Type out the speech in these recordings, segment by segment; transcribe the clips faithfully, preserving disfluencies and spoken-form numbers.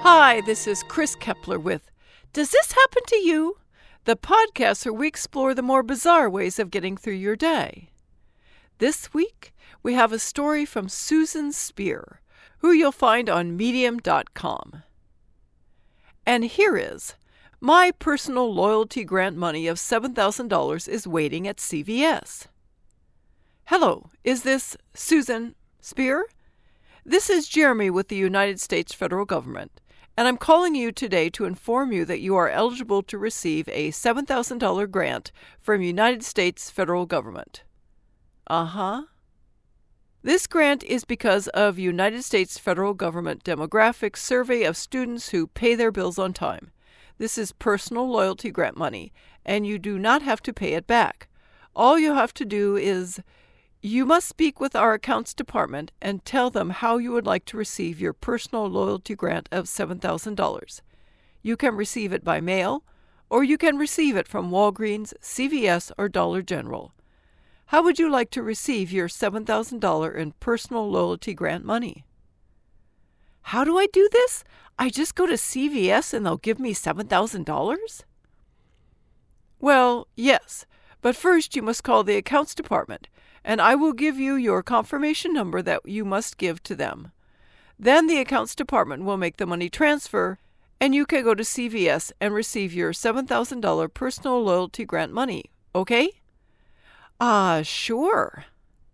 Hi, this is Chris Kepler with Does This Happen to You? The podcast where we explore the more bizarre ways of getting through your day. This week, we have a story from Susan Spear, who you'll find on medium dot com. And here is, my personal loyalty grant money of seven thousand dollars is waiting at C V S. Hello, is this Susan Spear? This is Jeremy with the United States federal government, and I'm calling you today to inform you that you are eligible to receive a seven thousand dollars grant from United States federal government. Uh-huh. This grant is because of United States federal government demographic survey of students who pay their bills on time. This is personal loyalty grant money, and you do not have to pay it back. All you have to do is you must speak with our accounts department and tell them how you would like to receive your personal loyalty grant of seven thousand dollars. You can receive it by mail, or you can receive it from Walgreens, C V S, or Dollar General. How would you like to receive your seven thousand dollars in personal loyalty grant money? How do I do this? I just go to C V S and they'll give me seven thousand dollars? Well, yes, but first you must call the accounts department, and I will give you your confirmation number that you must give to them. Then the accounts department will make the money transfer, and you can go to C V S and receive your seven thousand dollars personal loyalty grant money, okay? Ah, uh, sure.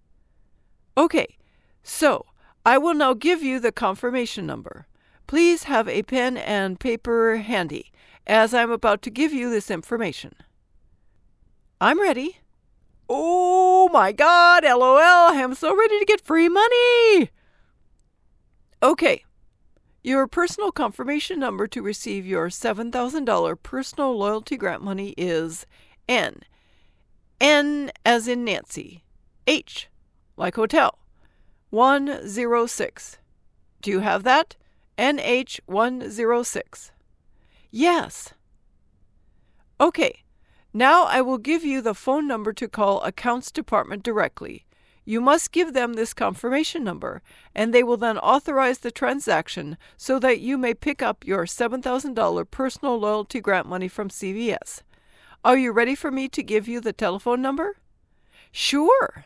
Okay, so I will now give you the confirmation number. Please have a pen and paper handy, as I'm about to give you this information. I'm ready. Oh my God, LOL, I'm so ready to get free money. Okay, your personal confirmation number to receive your seven thousand dollars personal loyalty grant money is N. N as in Nancy. H, like hotel. one zero six. Do you have that? N H one zero six. Yes. Okay. Now I will give you the phone number to call accounts department directly. You must give them this confirmation number, and they will then authorize the transaction so that you may pick up your seven thousand dollars personal loyalty grant money from C V S. Are you ready for me to give you the telephone number? Sure.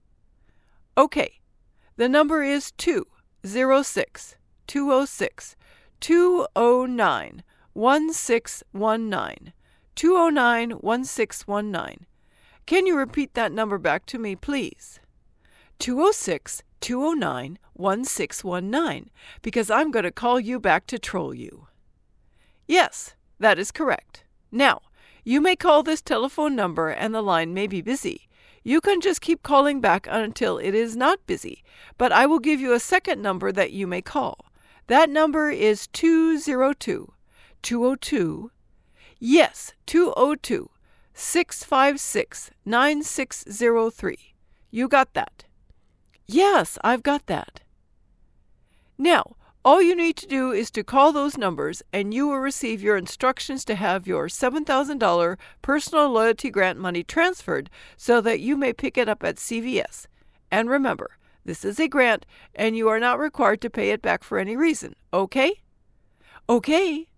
Okay. The number is two zero six, two zero six, two zero nine, one six one nine. two zero nine, one six one nine. Can you repeat that number back to me, please? two zero six, two zero nine, one six one nine, because I'm going to call you back to troll you. Yes, that is correct. Now, you may call this telephone number and the line may be busy. You can just keep calling back until it is not busy, but I will give you a second number that you may call. That number is two zero two, two zero two, Yes, two zero two, six five six, nine six zero three. You got that? Yes, I've got that. Now, all you need to do is to call those numbers and you will receive your instructions to have your seven thousand dollars personal loyalty grant money transferred so that you may pick it up at C V S. And remember, this is a grant and you are not required to pay it back for any reason, okay? Okay.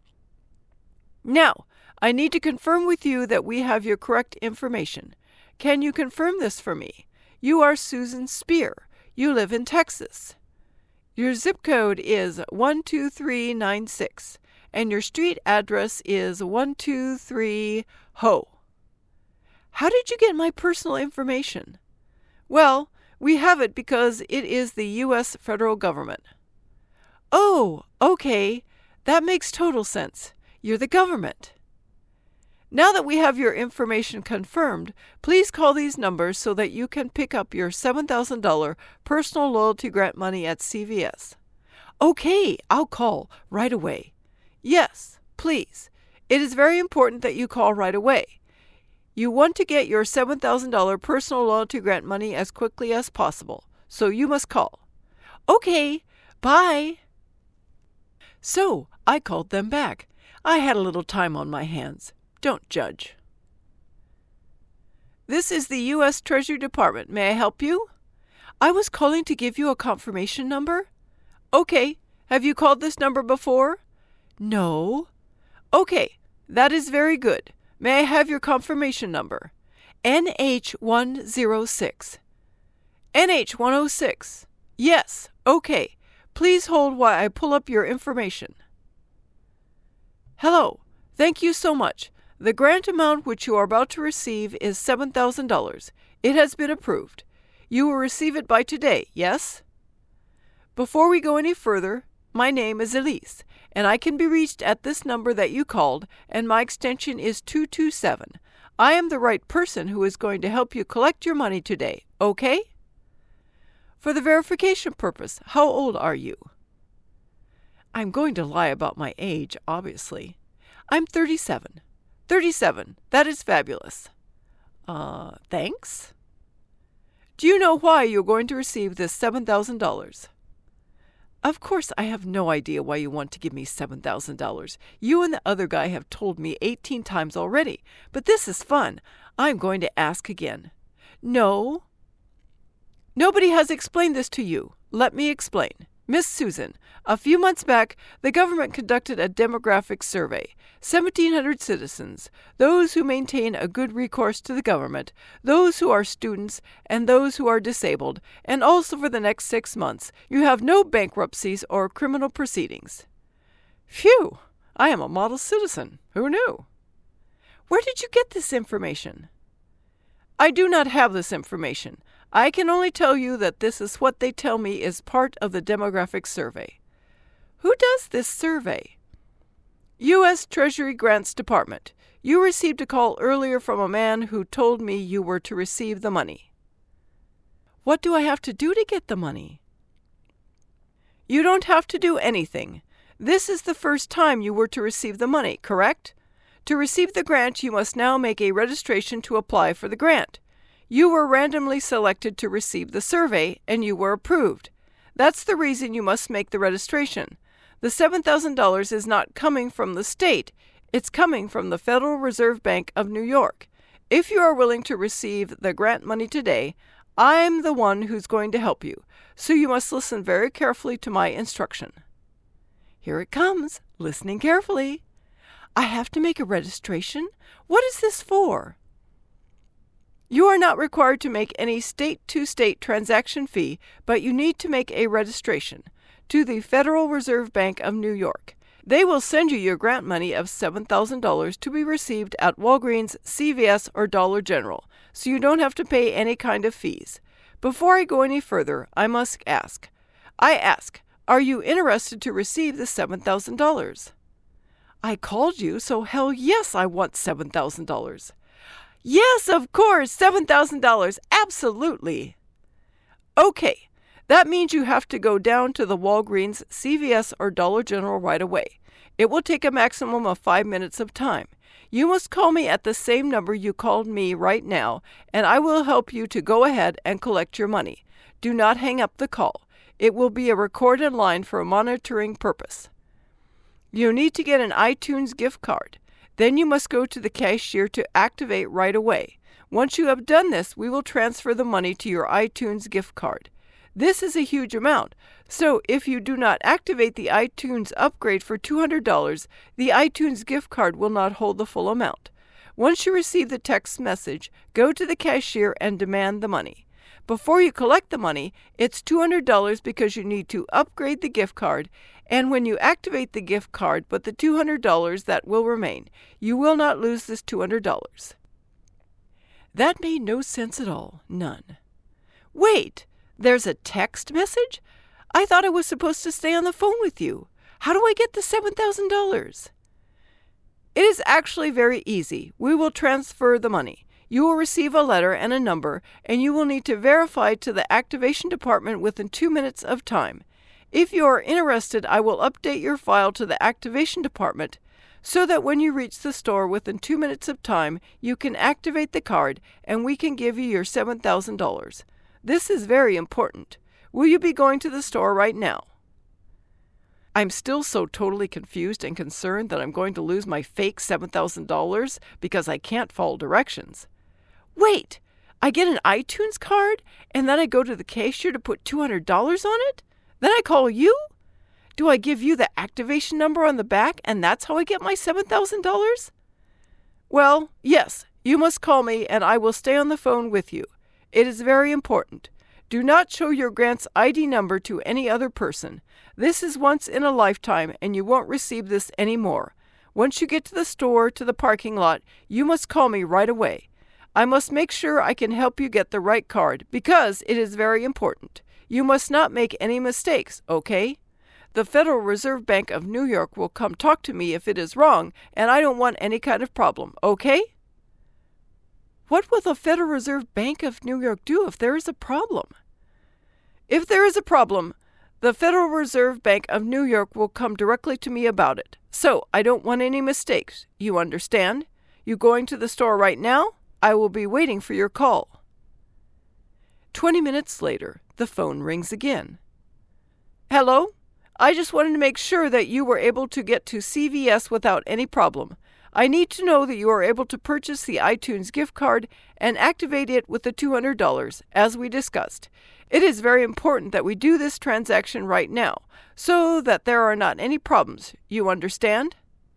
Now, I need to confirm with you that we have your correct information. Can you confirm this for me? You are Susan Spear. You live in Texas. Your zip code is one two three nine six, and your street address is one two three Ho. How did you get my personal information? Well, we have it because it is the U S federal government. Oh, okay. That makes total sense. You're the government. Now that we have your information confirmed, please call these numbers so that you can pick up your seven thousand dollars personal loyalty grant money at C V S. Okay, I'll call right away. Yes, please. It is very important that you call right away. You want to get your seven thousand dollars personal loyalty grant money as quickly as possible, so you must call. Okay, bye. So, I called them back. I had a little time on my hands. Don't judge. This is the U S Treasury Department. May I help you? I was calling to give you a confirmation number. Okay, Have you called this number before? No. Okay, that is very good. May I have your confirmation number? N H one oh six. N H one oh six. Yes, okay. Please hold while I pull up your information. Hello. Thank you so much. The grant amount which you are about to receive is seven thousand dollars. It has been approved. You will receive it by today, yes? Before we go any further, my name is Elise, and I can be reached at this number that you called, and my extension is two two seven. I am the right person who is going to help you collect your money today, okay? For the verification purpose, how old are you? I'm going to lie about my age, obviously. I'm thirty-seven. thirty-seven. That is fabulous. Uh, thanks. Do you know why you're going to receive this seven thousand dollars? Of course, I have no idea why you want to give me seven thousand dollars. You and the other guy have told me eighteen times already, but this is fun. I'm going to ask again. No. Nobody has explained this to you. Let me explain. Miss Susan, a few months back, the government conducted a demographic survey. seventeen hundred citizens, those who maintain a good recourse to the government, those who are students, and those who are disabled, and also for the next six months, you have no bankruptcies or criminal proceedings. Phew! I am a model citizen. Who knew? Where did you get this information? I do not have this information. I can only tell you that this is what they tell me is part of the demographic survey. Who does this survey? U S Treasury Grants Department. You received a call earlier from a man who told me you were to receive the money. What do I have to do to get the money? You don't have to do anything. This is the first time you were to receive the money, correct? To receive the grant, you must now make a registration to apply for the grant. You were randomly selected to receive the survey, and you were approved. That's the reason you must make the registration. The seven thousand dollars is not coming from the state. It's coming from the Federal Reserve Bank of New York. If you are willing to receive the grant money today, I'm the one who's going to help you, so you must listen very carefully to my instruction. Here it comes, listening carefully. I have to make a registration? What is this for? You are not required to make any state-to-state transaction fee, but you need to make a registration to the Federal Reserve Bank of New York. They will send you your grant money of seven thousand dollars to be received at Walgreens, C V S, or Dollar General, so you don't have to pay any kind of fees. Before I go any further, I must ask. I ask, are you interested to receive the seven thousand dollars? I called you, so hell yes, I want seven thousand dollars. Yes, of course, seven thousand dollars, absolutely. Okay, that means you have to go down to the Walgreens, C V S, or Dollar General right away. It will take a maximum of five minutes of time. You must call me at the same number you called me right now, and I will help you to go ahead and collect your money. Do not hang up the call. It will be a recorded line for a monitoring purpose. You need to get an iTunes gift card. Then you must go to the cashier to activate right away. Once you have done this, we will transfer the money to your iTunes gift card. This is a huge amount, so if you do not activate the iTunes upgrade for two hundred dollars, the iTunes gift card will not hold the full amount. Once you receive the text message, go to the cashier and demand the money. Before you collect the money, it's two hundred dollars because you need to upgrade the gift card, and when you activate the gift card but the two hundred dollars that will remain, you will not lose this two hundred dollars. That made no sense at all. None. Wait, there's a text message? I thought I was supposed to stay on the phone with you. How do I get the seven thousand dollars? It is actually very easy. We will transfer the money. You will receive a letter and a number, and you will need to verify to the activation department within two minutes of time. If you are interested, I will update your file to the activation department so that when you reach the store within two minutes of time, you can activate the card and we can give you your seven thousand dollars. This is very important. Will you be going to the store right now? I'm still so totally confused and concerned that I'm going to lose my fake seven thousand dollars because I can't follow directions. Wait, I get an iTunes card and then I go to the cashier to put two hundred dollars on it? Then I call you? Do I give you the activation number on the back and that's how I get my seven thousand dollars? Well, yes, you must call me and I will stay on the phone with you. It is very important. Do not show your grant's I D number to any other person. This is once in a lifetime and you won't receive this anymore. Once you get to the store, to the parking lot, you must call me right away. I must make sure I can help you get the right card because it is very important. You must not make any mistakes, okay? The Federal Reserve Bank of New York will come talk to me if it is wrong, and I don't want any kind of problem, okay? What will the Federal Reserve Bank of New York do if there is a problem? If there is a problem, the Federal Reserve Bank of New York will come directly to me about it. So, I don't want any mistakes. You understand? You going to the store right now? I will be waiting for your call. Twenty minutes later, the phone rings again. Hello? I just wanted to make sure that you were able to get to C V S without any problem. I need to know that you are able to purchase the iTunes gift card and activate it with the two hundred dollars, as we discussed. It is very important that we do this transaction right now, so that there are not any problems. You understand?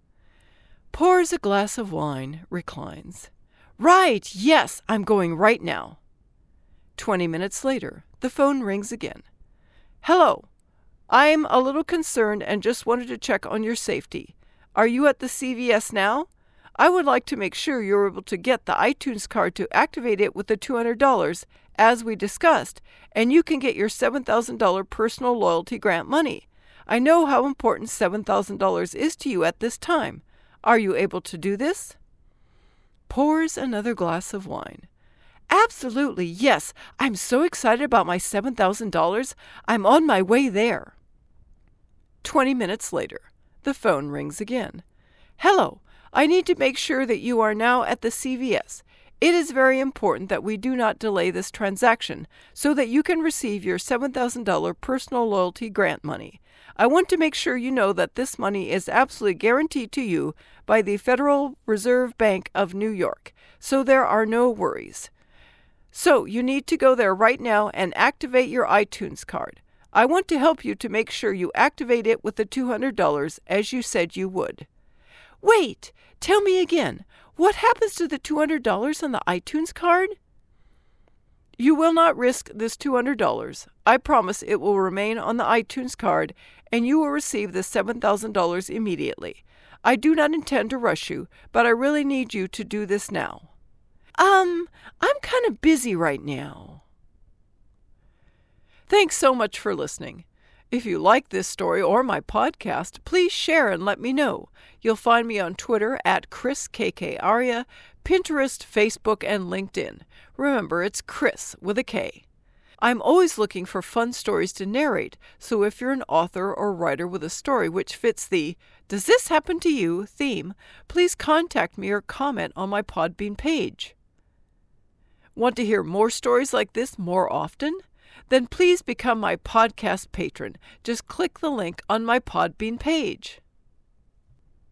Pours a glass of wine, reclines. Right, yes, I'm going right now. Twenty minutes later, the phone rings again. Hello. I'm a little concerned and just wanted to check on your safety. Are you at the C V S now? I would like to make sure you're able to get the iTunes card to activate it with the two hundred dollars, as we discussed, and you can get your seven thousand dollars personal loyalty grant money. I know how important seven thousand dollars is to you at this time. Are you able to do this? Pours another glass of wine. Absolutely, yes. I'm so excited about my seven thousand dollars. I'm on my way there. Twenty minutes later, the phone rings again. Hello. I need to make sure that you are now at the C V S. It is very important that we do not delay this transaction so that you can receive your seven thousand dollars personal loyalty grant money. I want to make sure you know that this money is absolutely guaranteed to you by the Federal Reserve Bank of New York, so there are no worries. So you need to go there right now and activate your iTunes card. I want to help you to make sure you activate it with the two hundred dollars as you said you would. Wait, tell me again, what happens to the two hundred dollars on the iTunes card? You will not risk this two hundred dollars. I promise it will remain on the iTunes card and you will receive the seven thousand dollars immediately. I do not intend to rush you, but I really need you to do this now. Um, I'm kind of busy right now. Thanks so much for listening. If you like this story or my podcast, please share and let me know. You'll find me on Twitter at Chris K K Aria, Pinterest, Facebook, and LinkedIn. Remember, it's Chris with a K. I'm always looking for fun stories to narrate, so if you're an author or writer with a story which fits the "Does this happen to you?" theme, please contact me or comment on my Podbean page. Want to hear more stories like this more often? Then please become my podcast patron. Just click the link on my Podbean page.